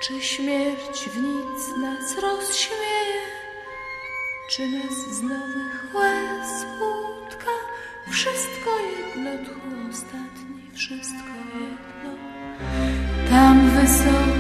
Czy śmierć w nic nas rozśmieje, czy nas z nowych łez utka? Wszystko jedno, tchu ostatni, wszystko jedno. Tam wysoko